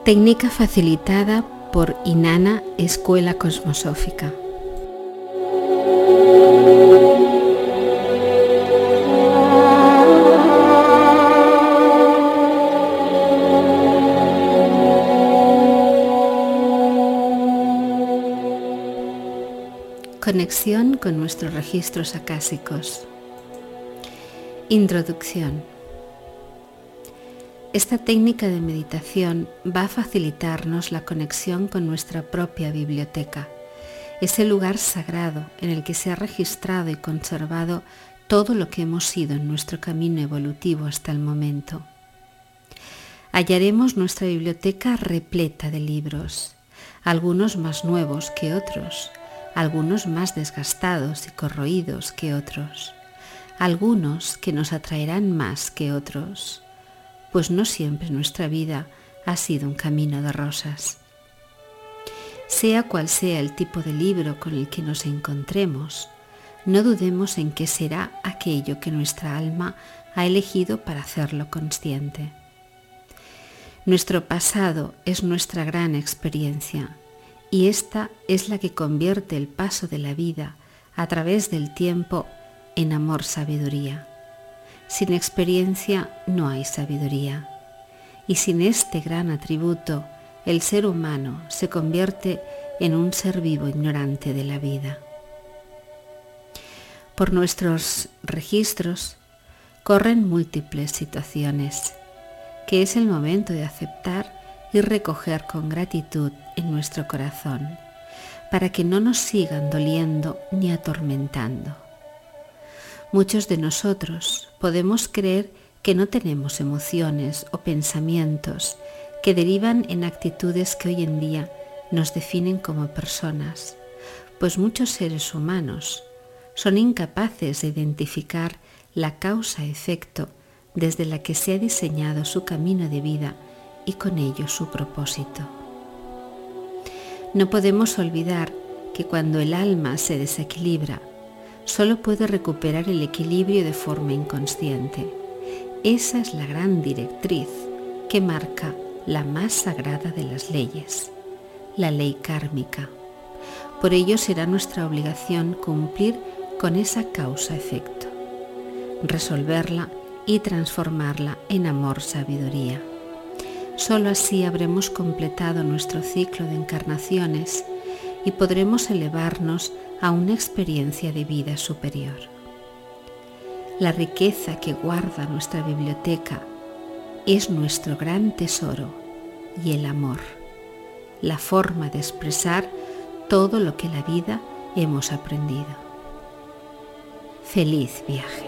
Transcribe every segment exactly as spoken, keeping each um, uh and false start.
Técnica facilitada por Inanna Escuela Cosmosófica. Conexión con nuestros registros acásicos. Introducción. Esta técnica de meditación va a facilitarnos la conexión con nuestra propia biblioteca, ese lugar sagrado en el que se ha registrado y conservado todo lo que hemos sido en nuestro camino evolutivo hasta el momento. Hallaremos nuestra biblioteca repleta de libros, algunos más nuevos que otros, algunos más desgastados y corroídos que otros, algunos que nos atraerán más que otros, pues no siempre nuestra vida ha sido un camino de rosas. Sea cual sea el tipo de libro con el que nos encontremos, no dudemos en que será aquello que nuestra alma ha elegido para hacerlo consciente. Nuestro pasado es nuestra gran experiencia, y esta es la que convierte el paso de la vida a través del tiempo en amor-sabiduría. Sin experiencia no hay sabiduría, y sin este gran atributo el ser humano se convierte en un ser vivo ignorante de la vida. Por nuestros registros corren múltiples situaciones, que es el momento de aceptar y recoger con gratitud en nuestro corazón, para que no nos sigan doliendo ni atormentando. Muchos de nosotros podemos creer que no tenemos emociones o pensamientos que derivan en actitudes que hoy en día nos definen como personas, pues muchos seres humanos son incapaces de identificar la causa-efecto desde la que se ha diseñado su camino de vida y con ello su propósito. No podemos olvidar que cuando el alma se desequilibra, solo puede recuperar el equilibrio de forma inconsciente. Esa es la gran directriz que marca la más sagrada de las leyes, la ley kármica. Por ello será nuestra obligación cumplir con esa causa-efecto, resolverla y transformarla en amor-sabiduría. Solo así habremos completado nuestro ciclo de encarnaciones y podremos elevarnos a una experiencia de vida superior. La riqueza que guarda nuestra biblioteca es nuestro gran tesoro y el amor, la forma de expresar todo lo que en la vida hemos aprendido. ¡Feliz viaje!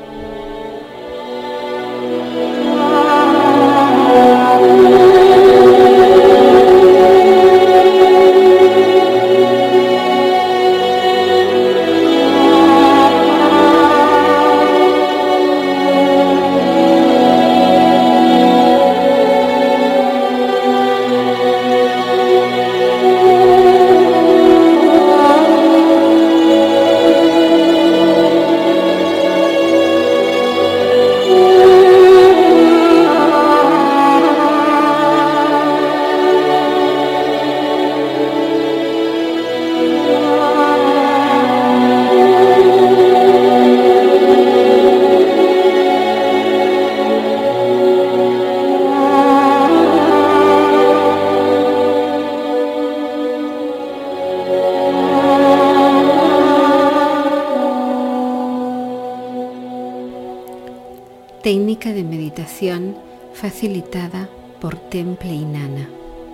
Técnica de meditación facilitada por Temple Inanna.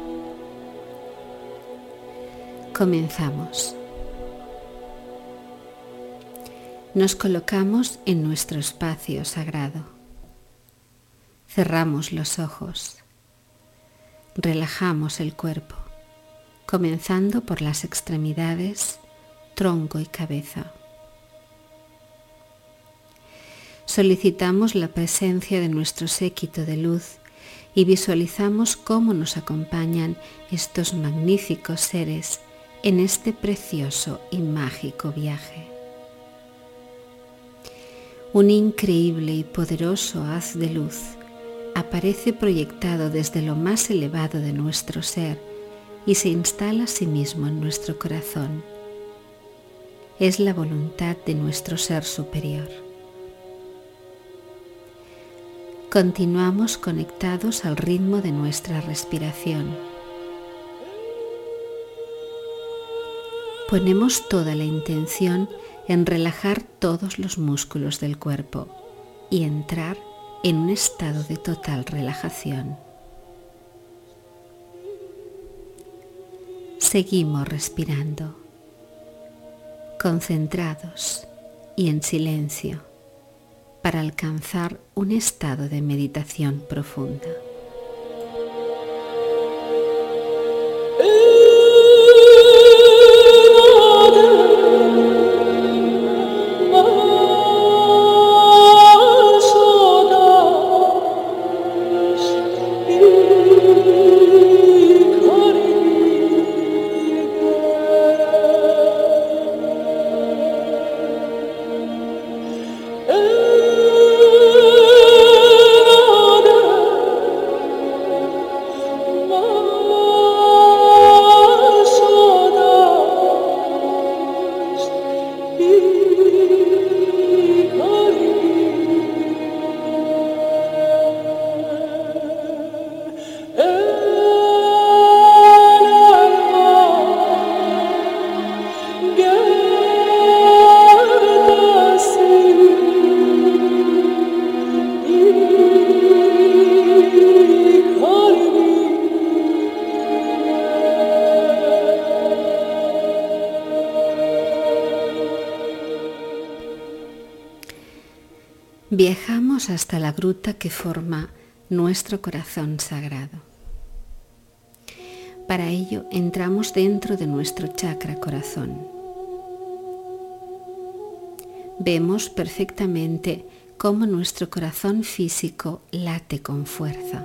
Comenzamos. Nos colocamos en nuestro espacio sagrado. Cerramos los ojos. Relajamos el cuerpo, comenzando por las extremidades, tronco y cabeza. Solicitamos la presencia de nuestro séquito de luz y visualizamos cómo nos acompañan estos magníficos seres en este precioso y mágico viaje. Un increíble y poderoso haz de luz aparece proyectado desde lo más elevado de nuestro ser y se instala a sí mismo en nuestro corazón. Es la voluntad de nuestro ser superior. Continuamos conectados al ritmo de nuestra respiración. Ponemos toda la intención en relajar todos los músculos del cuerpo y entrar en un estado de total relajación. Seguimos respirando, concentrados y en silencio, para alcanzar un estado de meditación profunda. Viajamos hasta la gruta que forma nuestro corazón sagrado. Para ello entramos dentro de nuestro chakra corazón. Vemos perfectamente cómo nuestro corazón físico late con fuerza.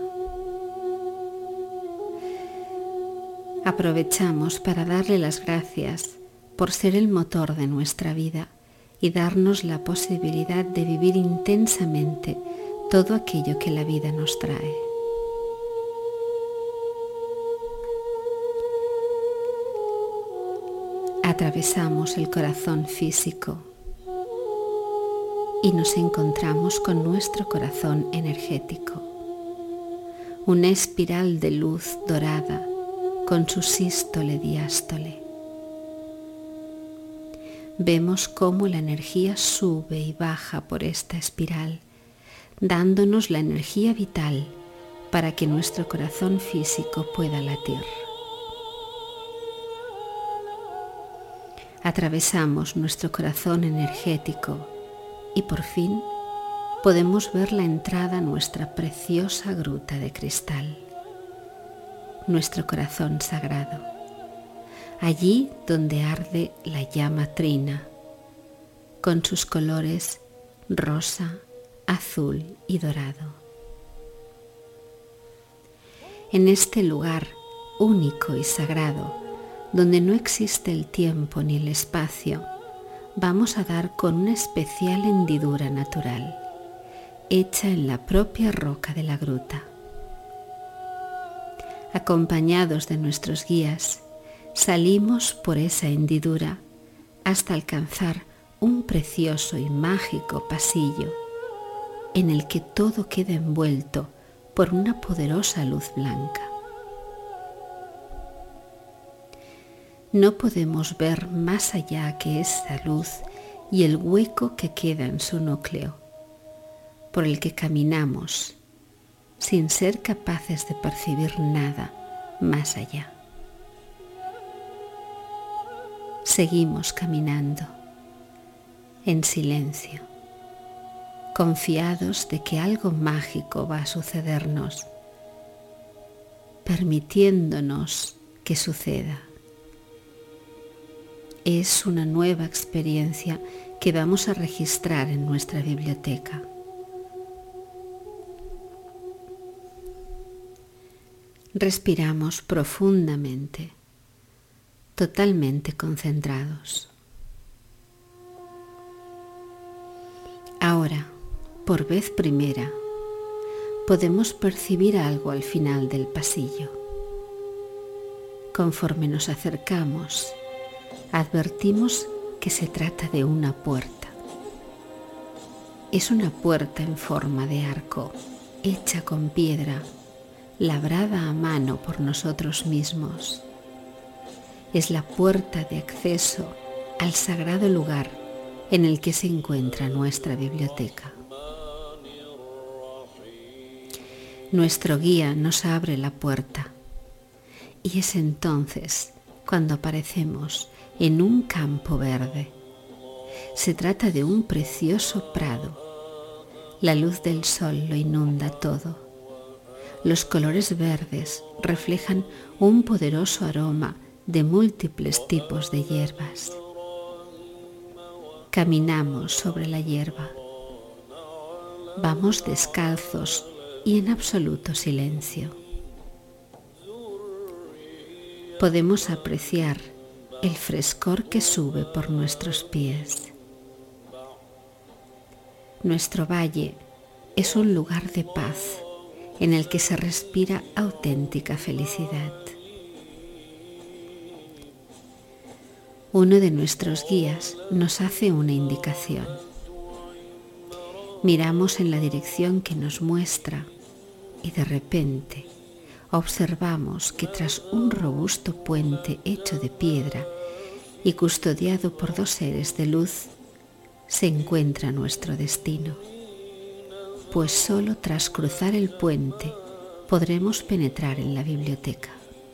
Aprovechamos para darle las gracias por ser el motor de nuestra vida y darnos la posibilidad de vivir intensamente todo aquello que la vida nos trae. Atravesamos el corazón físico y nos encontramos con nuestro corazón energético, una espiral de luz dorada con su sístole diástole. Vemos cómo la energía sube y baja por esta espiral, dándonos la energía vital para que nuestro corazón físico pueda latir. Atravesamos nuestro corazón energético y por fin podemos ver la entrada a nuestra preciosa gruta de cristal, nuestro corazón sagrado. Allí donde arde la llama trina, con sus colores rosa, azul y dorado. En este lugar único y sagrado, donde no existe el tiempo ni el espacio, vamos a dar con una especial hendidura natural, hecha en la propia roca de la gruta. Acompañados de nuestros guías, salimos por esa hendidura hasta alcanzar un precioso y mágico pasillo en el que todo queda envuelto por una poderosa luz blanca. No podemos ver más allá que esa luz y el hueco que queda en su núcleo, por el que caminamos sin ser capaces de percibir nada más allá. Seguimos caminando en silencio, confiados de que algo mágico va a sucedernos, permitiéndonos que suceda. Es una nueva experiencia que vamos a registrar en nuestra biblioteca. Respiramos profundamente, totalmente concentrados. Ahora, por vez primera, podemos percibir algo al final del pasillo. Conforme nos acercamos, advertimos que se trata de una puerta. Es una puerta en forma de arco, hecha con piedra, labrada a mano por nosotros mismos. Es la puerta de acceso al sagrado lugar en el que se encuentra nuestra biblioteca. Nuestro guía nos abre la puerta y es entonces cuando aparecemos en un campo verde. Se trata de un precioso prado. La luz del sol lo inunda todo. Los colores verdes reflejan un poderoso aroma de múltiples tipos de hierbas. Caminamos sobre la hierba. Vamos descalzos y en absoluto silencio. Podemos apreciar el frescor que sube por nuestros pies. Nuestro valle es un lugar de paz en el que se respira auténtica felicidad. Uno de nuestros guías nos hace una indicación. Miramos en la dirección que nos muestra y de repente observamos que tras un robusto puente hecho de piedra y custodiado por dos seres de luz, se encuentra nuestro destino. Pues solo tras cruzar el puente podremos penetrar en la biblioteca.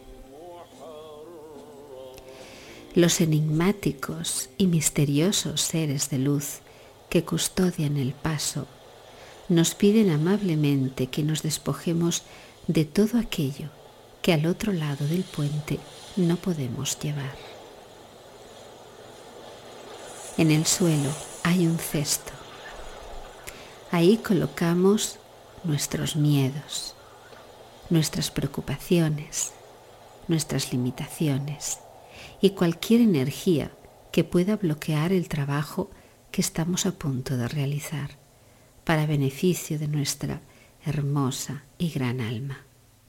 Los enigmáticos y misteriosos seres de luz que custodian el paso nos piden amablemente que nos despojemos de todo aquello que al otro lado del puente no podemos llevar. En el suelo hay un cesto. Ahí colocamos nuestros miedos, nuestras preocupaciones, nuestras limitaciones y cualquier energía que pueda bloquear el trabajo que estamos a punto de realizar para beneficio de nuestra hermosa y gran alma.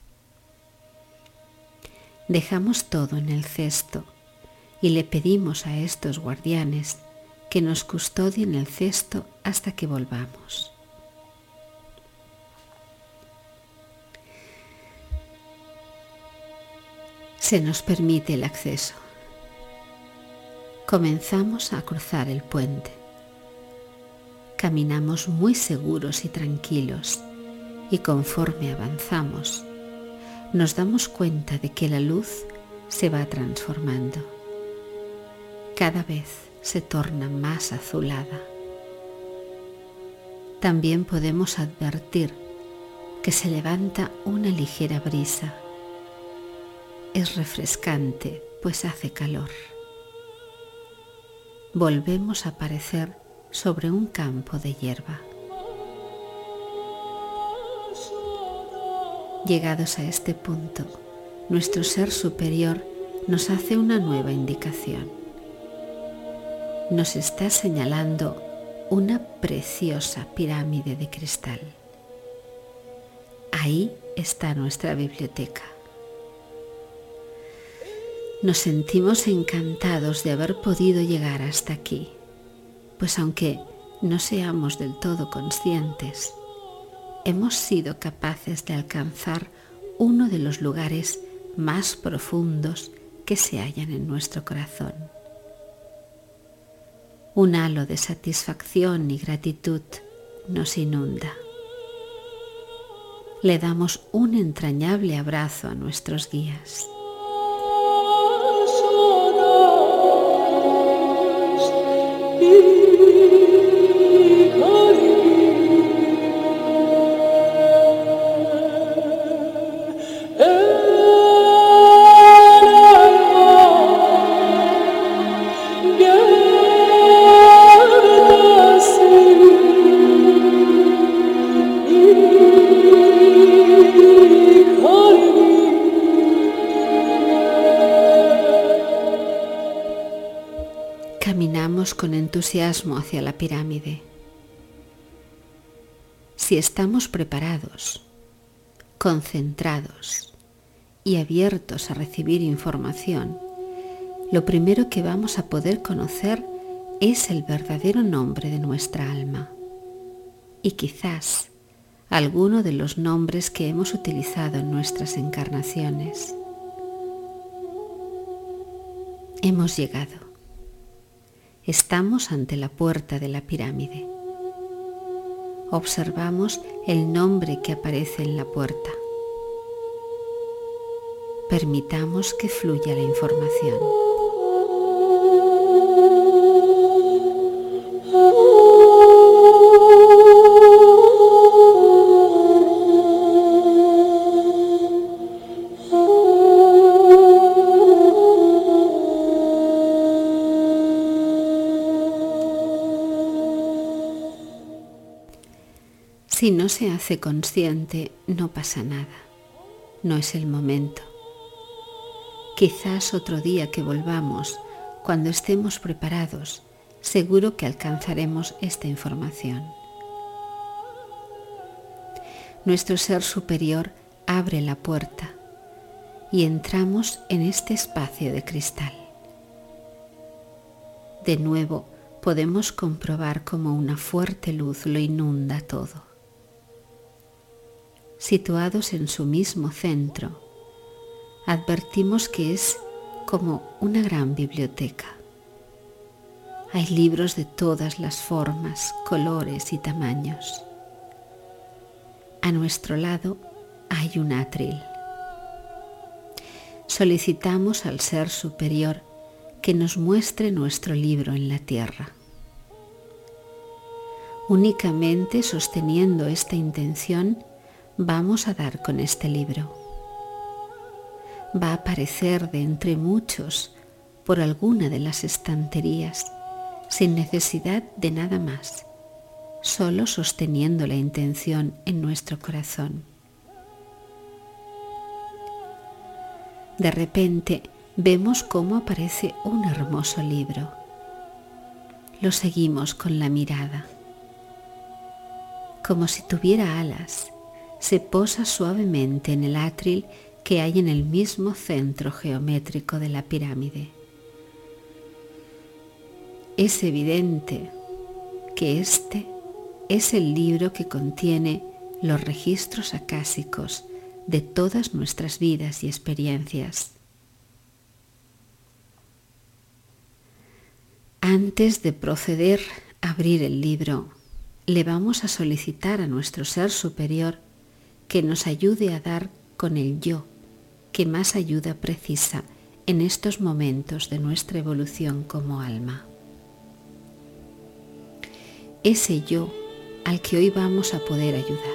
Dejamos todo en el cesto y le pedimos a estos guardianes que nos custodien el cesto hasta que volvamos. Se nos permite el acceso. Comenzamos a cruzar el puente. Caminamos muy seguros y tranquilos y conforme avanzamos, nos damos cuenta de que la luz se va transformando. Cada vez se torna más azulada. También podemos advertir que se levanta una ligera brisa. Es refrescante, pues hace calor. Volvemos a aparecer sobre un campo de hierba. Llegados a este punto, nuestro ser superior nos hace una nueva indicación. Nos está señalando una preciosa pirámide de cristal. Ahí está nuestra biblioteca. Nos sentimos encantados de haber podido llegar hasta aquí, pues aunque no seamos del todo conscientes, hemos sido capaces de alcanzar uno de los lugares más profundos que se hallan en nuestro corazón. Un halo de satisfacción y gratitud nos inunda. Le damos un entrañable abrazo a nuestros guías. Caminamos con entusiasmo hacia la pirámide. Si estamos preparados, concentrados y abiertos a recibir información, lo primero que vamos a poder conocer es el verdadero nombre de nuestra alma y quizás alguno de los nombres que hemos utilizado en nuestras encarnaciones. Hemos llegado. Estamos ante la puerta de la pirámide. Observamos el nombre que aparece en la puerta. Permitamos que fluya la información. Si no se hace consciente, no pasa nada. No es el momento. Quizás otro día que volvamos, cuando estemos preparados, seguro que alcanzaremos esta información. Nuestro ser superior abre la puerta y entramos en este espacio de cristal. De nuevo podemos comprobar cómo una fuerte luz lo inunda todo. Situados en su mismo centro, advertimos que es como una gran biblioteca. Hay libros de todas las formas, colores y tamaños. A nuestro lado hay un atril. Solicitamos al Ser Superior que nos muestre nuestro libro en la tierra. Únicamente sosteniendo esta intención, vamos a dar con este libro. Va a aparecer de entre muchos por alguna de las estanterías, sin necesidad de nada más, solo sosteniendo la intención en nuestro corazón. De repente vemos cómo aparece un hermoso libro. Lo seguimos con la mirada. Como si tuviera alas, se posa suavemente en el atril que hay en el mismo centro geométrico de la pirámide. Es evidente que este es el libro que contiene los registros acásicos de todas nuestras vidas y experiencias. Antes de proceder a abrir el libro, le vamos a solicitar a nuestro Ser Superior que nos ayude a dar con el yo que más ayuda precisa en estos momentos de nuestra evolución como alma. Ese yo al que hoy vamos a poder ayudar.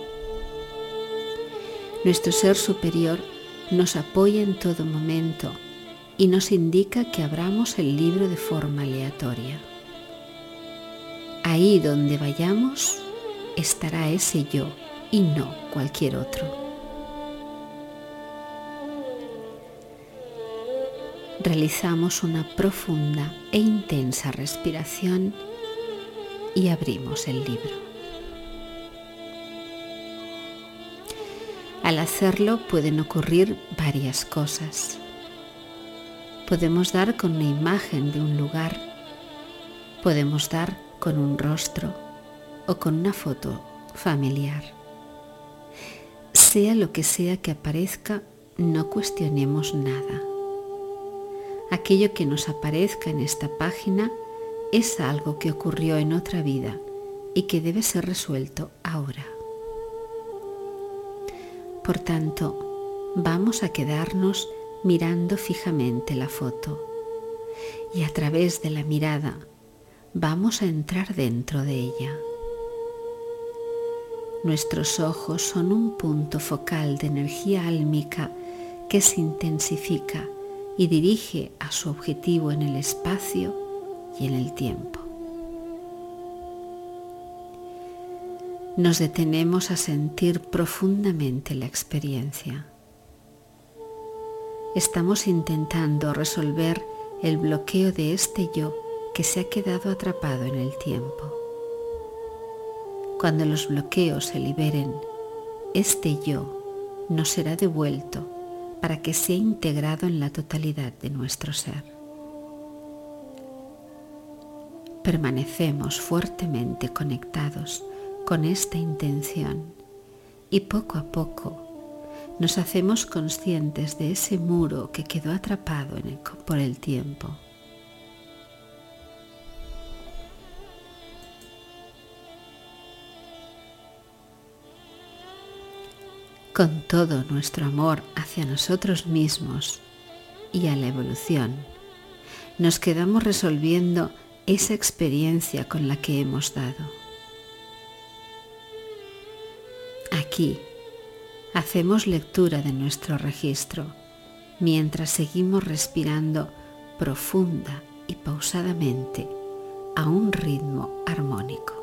Nuestro Ser Superior nos apoya en todo momento y nos indica que abramos el libro de forma aleatoria. Ahí donde vayamos estará ese yo y no cualquier otro. Realizamos una profunda e intensa respiración y abrimos el libro. Al hacerlo pueden ocurrir varias cosas. Podemos dar con una imagen de un lugar, podemos dar con un rostro o con una foto familiar. Sea lo que sea que aparezca, no cuestionemos nada. Aquello que nos aparezca en esta página es algo que ocurrió en otra vida y que debe ser resuelto ahora. Por tanto, vamos a quedarnos mirando fijamente la foto y a través de la mirada vamos a entrar dentro de ella. Nuestros ojos son un punto focal de energía álmica que se intensifica y dirige a su objetivo en el espacio y en el tiempo. Nos detenemos a sentir profundamente la experiencia. Estamos intentando resolver el bloqueo de este yo que se ha quedado atrapado en el tiempo. Cuando los bloqueos se liberen, este yo nos será devuelto para que sea integrado en la totalidad de nuestro ser. Permanecemos fuertemente conectados con esta intención y poco a poco nos hacemos conscientes de ese muro que quedó atrapado en el, por el tiempo. Con todo nuestro amor hacia nosotros mismos y a la evolución, nos quedamos resolviendo esa experiencia con la que hemos dado. Aquí hacemos lectura de nuestro registro mientras seguimos respirando profunda y pausadamente a un ritmo armónico.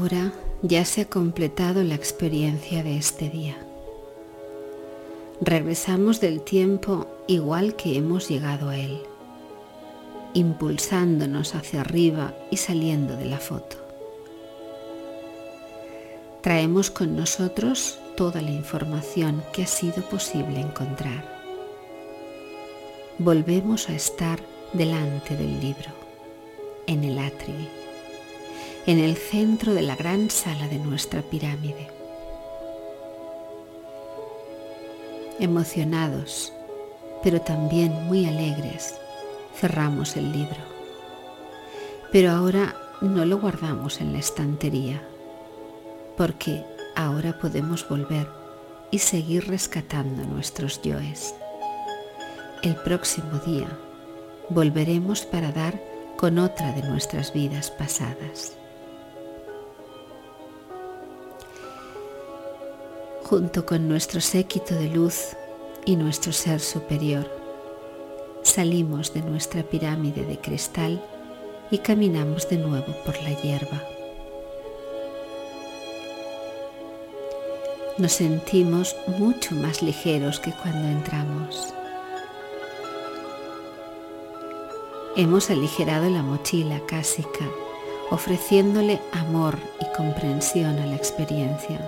Ahora ya se ha completado la experiencia de este día. Regresamos del tiempo igual que hemos llegado a él, impulsándonos hacia arriba y saliendo de la foto. Traemos con nosotros toda la información que ha sido posible encontrar. Volvemos a estar delante del libro, en el atrio, en el centro de la gran sala de nuestra pirámide. Emocionados, pero también muy alegres, cerramos el libro. Pero ahora no lo guardamos en la estantería, porque ahora podemos volver y seguir rescatando nuestros yoes. El próximo día volveremos para dar con otra de nuestras vidas pasadas. Junto con nuestro séquito de luz y nuestro ser superior, salimos de nuestra pirámide de cristal y caminamos de nuevo por la hierba. Nos sentimos mucho más ligeros que cuando entramos. Hemos aligerado la mochila cásica, ofreciéndole amor y comprensión a la experiencia.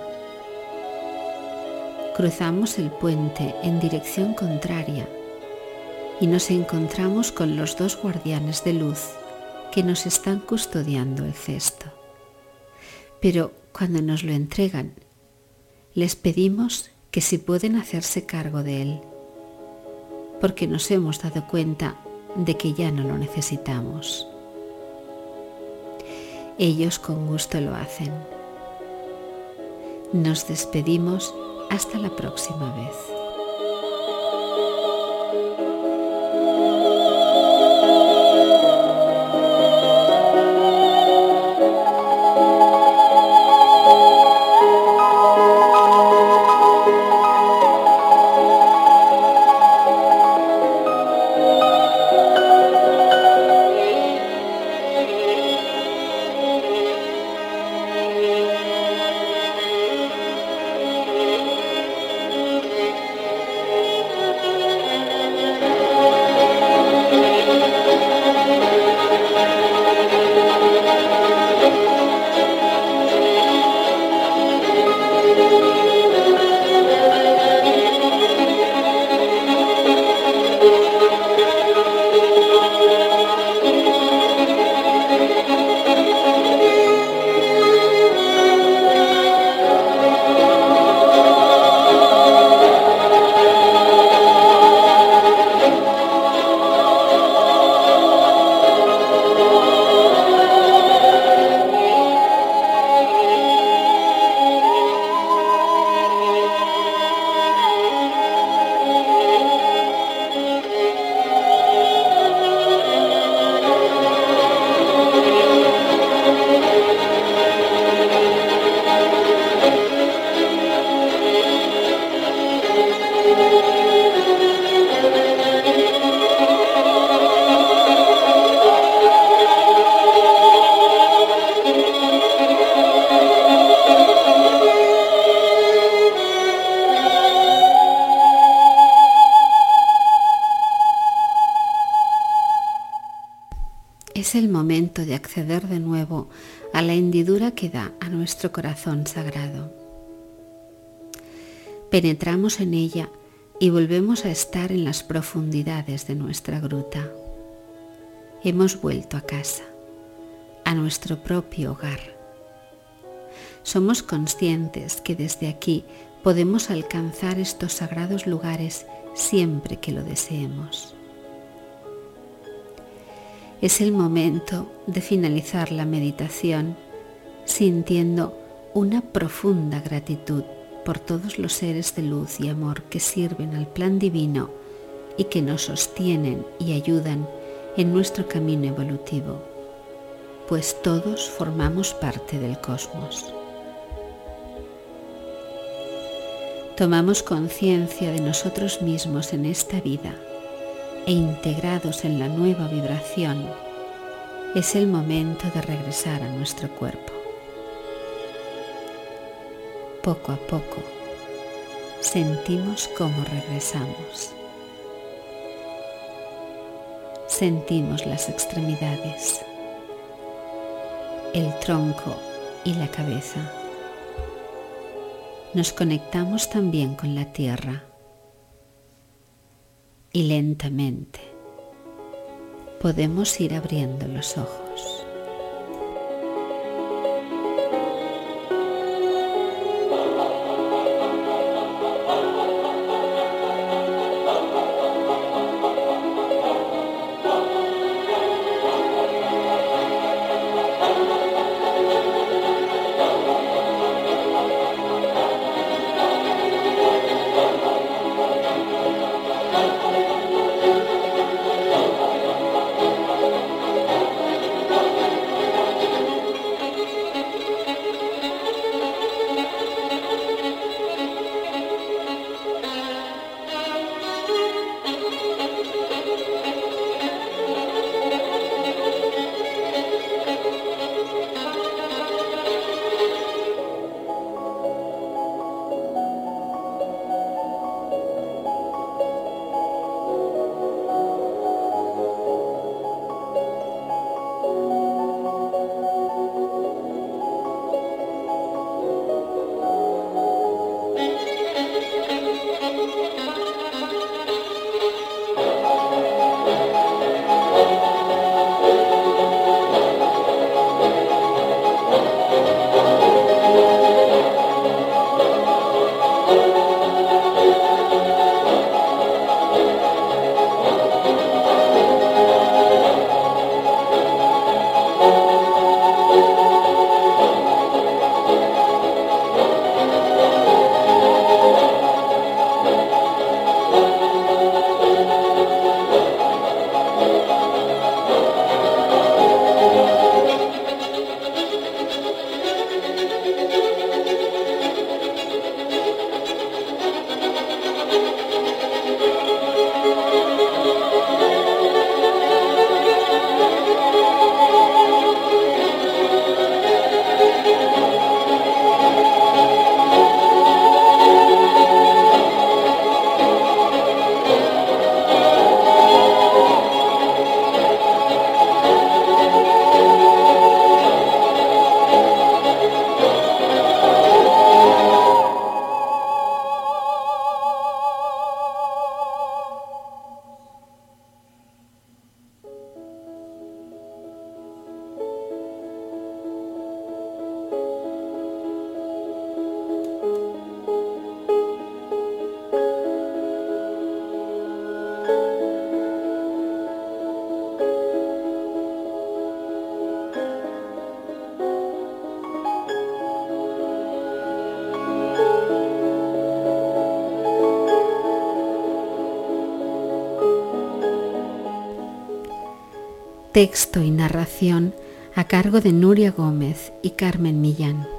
Cruzamos el puente en dirección contraria y nos encontramos con los dos guardianes de luz que nos están custodiando el cesto. Pero cuando nos lo entregan, les pedimos que si pueden hacerse cargo de él, porque nos hemos dado cuenta de que ya no lo necesitamos. Ellos con gusto lo hacen. Nos despedimos hasta la próxima vez. Es el momento de acceder de nuevo a la hendidura que da a nuestro corazón sagrado. Penetramos en ella y volvemos a estar en las profundidades de nuestra gruta. Hemos vuelto a casa, a nuestro propio hogar. Somos conscientes que desde aquí podemos alcanzar estos sagrados lugares siempre que lo deseemos. Es el momento de finalizar la meditación sintiendo una profunda gratitud por todos los seres de luz y amor que sirven al plan divino y que nos sostienen y ayudan en nuestro camino evolutivo, pues todos formamos parte del cosmos. Tomamos conciencia de nosotros mismos en esta vida e integrados en la nueva vibración, es el momento de regresar a nuestro cuerpo. poco a poco, sentimos cómo regresamos. Sentimos las extremidades, el tronco y la cabeza. Nos conectamos también con la tierra y lentamente podemos ir abriendo los ojos. Texto y narración a cargo de Nuria Gómez y Carmen Millán.